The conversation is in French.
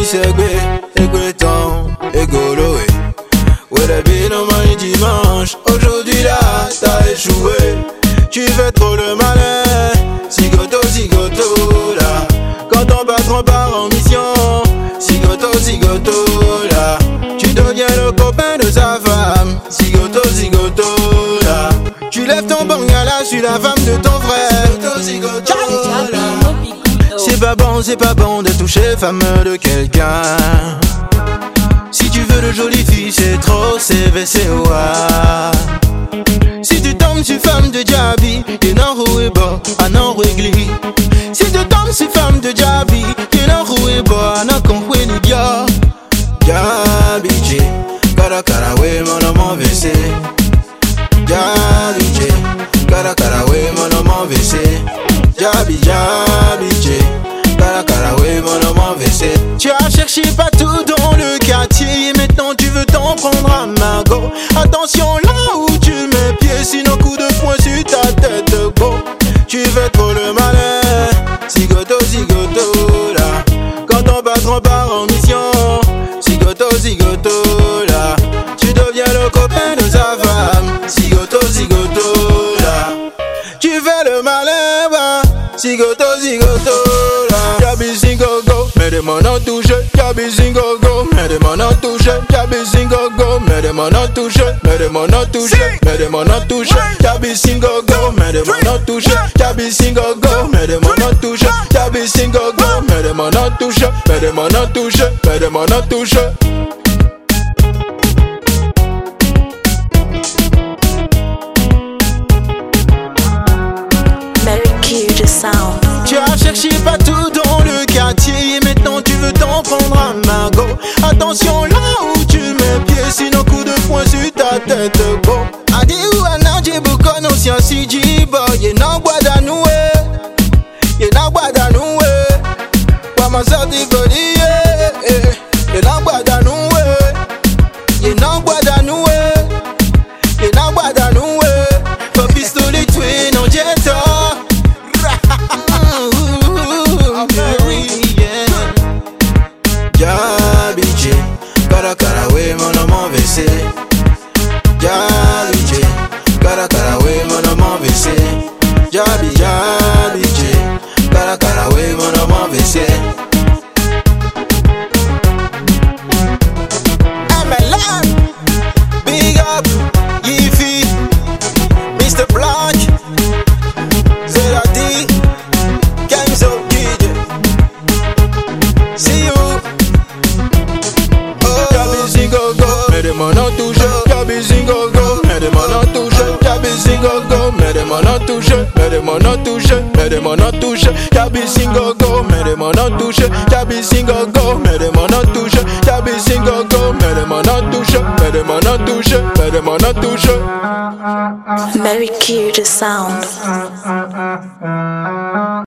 Segbe ton, égolo. Ouais, la bille au moins dimanche. Aujourd'hui là, t'as échoué. Tu fais trop le malin. Zigoto, zigoto là. Quand ton patron part en mission. Zigoto, zigoto là. Tu deviens le copain de sa femme. Zigoto, zigoto là. Tu lèves ton bangala sur la femme de ton frère. Zigoto, zigoto là. C'est pas bon de toucher femme de quelqu'un. Si tu veux de jolies filles, c'est trop CVCOA. Si tu tombes sur femme de Djabi, tu n'en roues pas, à n'en régler. Si tu tombes sur femme de Djabi, tu n'en roues pas, à n'en conquer ni dia. Djabi, cara cara, ouais, mon homme VC. Djabi, cara cara, ouais, mon homme VC. Djabi, cara cara, ouais, mon homme VC. Tu as cherché partout dans le quartier, maintenant tu veux t'en prendre à Margot. Attention là où tu mets pied, sinon coup de poing sur ta tête, beau. Tu fais trop le malin, zigoto, zigoto là. Quand ton patron part en mission, zigoto, zigoto là. Tu deviens le copain de sa femme, zigoto, zigoto là. Tu fais le malin, bah, zigoto, zigoto là. Djabi zingogo, mets des mains en touche. Djabi zingogo, mets des mains en touche. Djabi zingogo, mets des mains en touche. Mets des mains en touche, mets des mains en touche. Djabi zingogo, mets des mains en touche. Djabi zingogo, mets des mains en touche. Djabi zingogo, mets des mains en touche. Mets des mains en touche, mets des mains en touche. Sound. Tu as cherché partout dans le quartier, maintenant tu veux t'en prendre à Margot. Attention là où tu mets pied, sinon coup de poing sur ta tête, bon. Adi ou anaje buko no siansi jibo, ye na guadanou, ye na guadanou, pa ma sorti body, ye na guadanou, ye na guadanou, ye na guadanou, pa pistolet tué non jetta. Djabi, cara cara, ouais, mon homme VC. Djabi, cara cara, ouais, mon homme VC. Djabi, cara cara, ouais, mon homme VC. MLM, big up, Yiffy, Mr. Black, Zerati, Games of Kid. See you. Mets des mains en touche, Djabi zingogo, mets des mains en touche, Djabi zingogo, mets des mains en touche, mets des mains en touche, mets des mains en touche, Djabi zingogo, mets des mains en touche, Djabi zingogo, mets des mains en touche, Djabi zingogo, mets des mains en touche, mets des mains en touche, mets des mains en touche. Very cute sound.